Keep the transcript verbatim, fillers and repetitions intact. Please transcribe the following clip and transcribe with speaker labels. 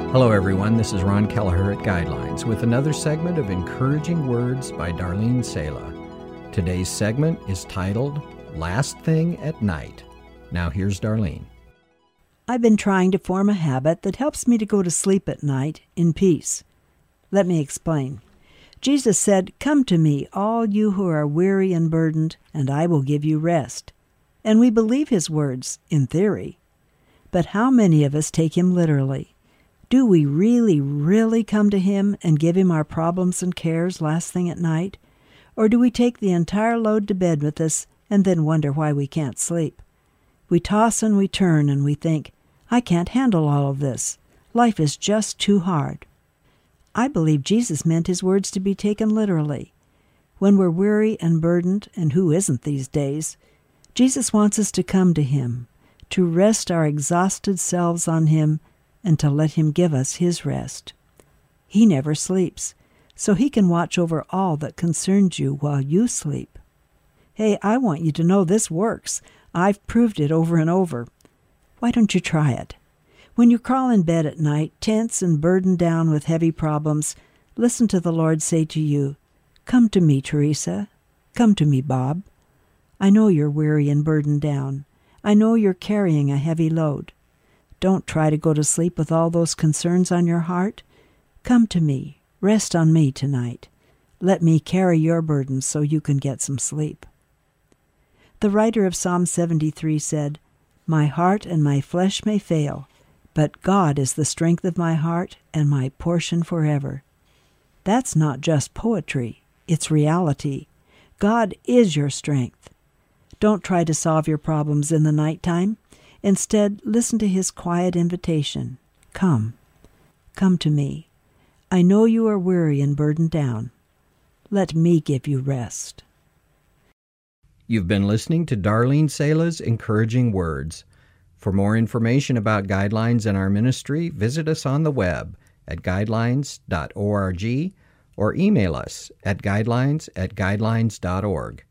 Speaker 1: Hello, everyone. This is Ron Kelleher at Guidelines with another segment of Encouraging Words by Darlene Sala. Today's segment is titled Last Thing at Night. Now here's Darlene.
Speaker 2: I've been trying to form a habit that helps me to go to sleep at night in peace. Let me explain. Jesus said, "Come to me, all you who are weary and burdened, and I will give you rest." And we believe his words, in theory. But how many of us take him literally? Do we really, really come to him and give him our problems and cares last thing at night? Or do we take the entire load to bed with us and then wonder why we can't sleep? We toss and we turn and we think, I can't handle all of this. Life is just too hard. I believe Jesus meant his words to be taken literally. When we're weary and burdened, and who isn't these days, Jesus wants us to come to him, to rest our exhausted selves on him, and to let him give us his rest. He never sleeps, so he can watch over all that concerns you while you sleep. Hey, I want you to know this works. I've proved it over and over. Why don't you try it? When you crawl in bed at night, tense and burdened down with heavy problems, listen to the Lord say to you, "Come to me, Teresa. Come to me, Bob. I know you're weary and burdened down. I know you're carrying a heavy load. Don't try to go to sleep with all those concerns on your heart. Come to me. Rest on me tonight. Let me carry your burdens so you can get some sleep." The writer of Psalm seventy-three said, "My heart and my flesh may fail, but God is the strength of my heart and my portion forever." That's not just poetry, it's reality. God is your strength. Don't try to solve your problems in the nighttime. Instead, listen to his quiet invitation. Come. Come to me. I know you are weary and burdened down. Let me give you rest.
Speaker 1: You've been listening to Darlene Sala's Encouraging Words. For more information about Guidelines and our ministry, visit us on the web at guidelines dot org or email us at guidelines at guidelines dot org.